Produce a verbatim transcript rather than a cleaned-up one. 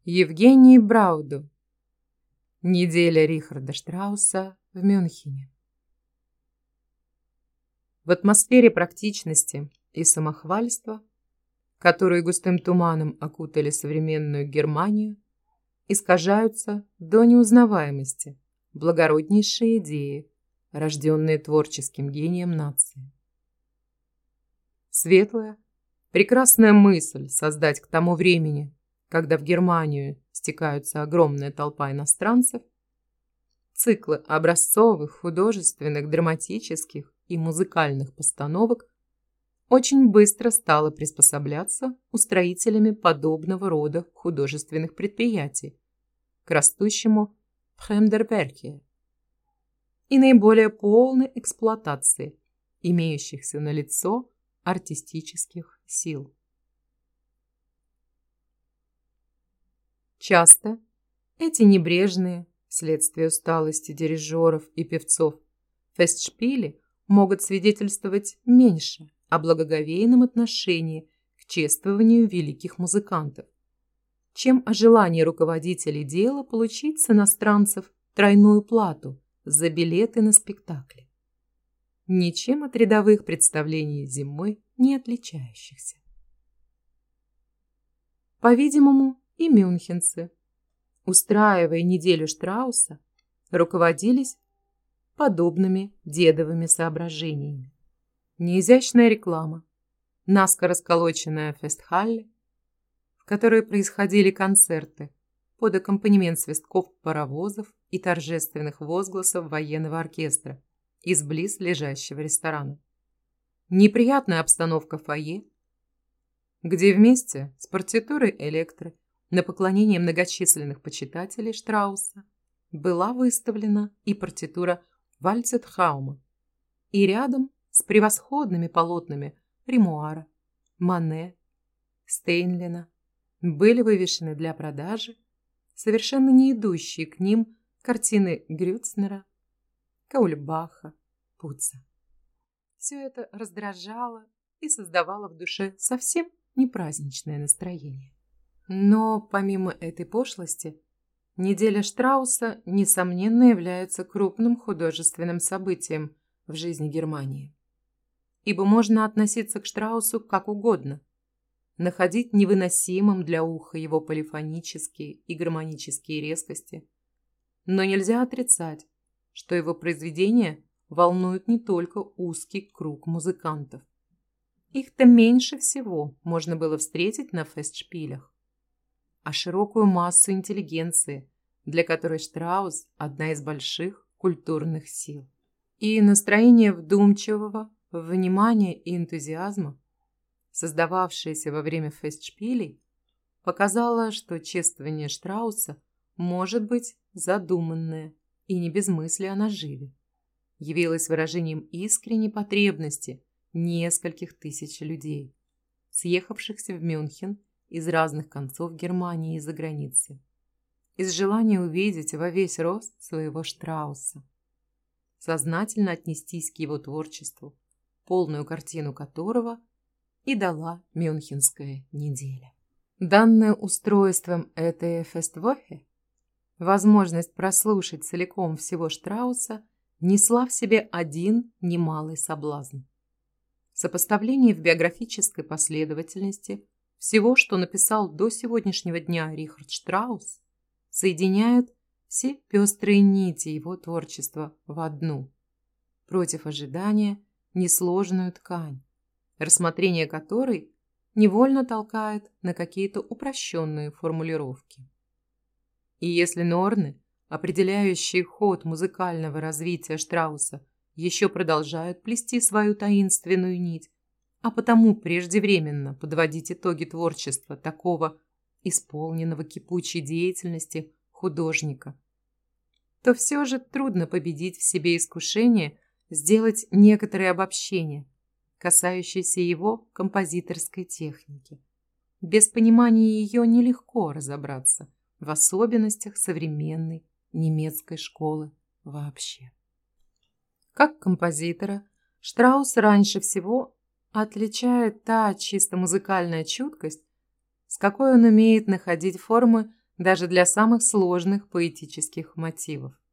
Евгений Браудо. Неделя Рихарда Штрауса в Мюнхене. В атмосфере практичности и самохвальства, которые густым туманом окутали современную Германию, искажаются до неузнаваемости благороднейшие идеи, рожденные творческим гением нации. Светлая, прекрасная мысль создать к тому времени, когда в Германию стекаются огромная толпа иностранцев, циклы образцовых, художественных, драматических и музыкальных постановок очень быстро стала приспосабляться устроителями подобного рода художественных предприятий к растущему Fremderwerke и наиболее полной эксплуатации имеющихся налицо артистических сил. Часто эти небрежные, вследствие усталости дирижеров и певцов, фестшпили могут свидетельствовать меньше о благоговейном отношении к чествованию великих музыкантов, чем о желании руководителей дела получить с иностранцев тройную плату за билеты на спектакли, ничем от рядовых представлений зимой не отличающихся. По-видимому, и мюнхенцы, устраивая неделю Штрауса, руководились подобными дедовыми соображениями. Неизящная реклама, наскоро сколоченная фестхалле, в которой происходили концерты под аккомпанемент свистков паровозов и торжественных возгласов военного оркестра из близ лежащего ресторана. Неприятная обстановка фойе, где вместе с партитурой Электры на поклонение многочисленных почитателей Штрауса была выставлена и партитура Вальцетхаума, и рядом с превосходными полотнами Ремуара, Мане, Стейнлина были вывешены для продажи совершенно не идущие к ним картины Грюцнера, Каульбаха, Пуца. Все это раздражало и создавало в душе совсем не праздничное настроение. Но помимо этой пошлости, неделя Штрауса, несомненно, является крупным художественным событием в жизни Германии. Ибо можно относиться к Штраусу как угодно, находить невыносимым для уха его полифонические и гармонические резкости, но нельзя отрицать, что его произведения волнуют не только узкий круг музыкантов. Их-то меньше всего можно было встретить на фестшпилях, а широкую массу интеллигенции, для которой Штраус – одна из больших культурных сил. И настроение вдумчивого, внимания и энтузиазма, создававшееся во время фестшпилей, показало, что чествование Штрауса может быть задуманное и не без мысли о наживе, явилось выражением искренней потребности нескольких тысяч людей, съехавшихся в Мюнхен из разных концов Германии и за границы, из желания увидеть во весь рост своего Штрауса, сознательно отнестись к его творчеству, полную картину которого и дала Мюнхенская неделя. Данное устройством этой фествохе, возможность прослушать целиком всего Штрауса, несла в себе один немалый соблазн. Сопоставление в биографической последовательности всего, что написал до сегодняшнего дня Рихард Штраус, соединяет все пестрые нити его творчества в одну, против ожидания несложную ткань, рассмотрение которой невольно толкает на какие-то упрощенные формулировки. И если норны, определяющие ход музыкального развития Штрауса, еще продолжают плести свою таинственную нить, а потому преждевременно подводить итоги творчества такого исполненного кипучей деятельности художника, то все же трудно победить в себе искушение сделать некоторые обобщения, касающиеся его композиторской техники. Без понимания ее нелегко разобраться в особенностях современной немецкой школы вообще. Как композитора, Штраус раньше всего отличает та чисто музыкальная чуткость, с какой он умеет находить формы даже для самых сложных поэтических мотивов.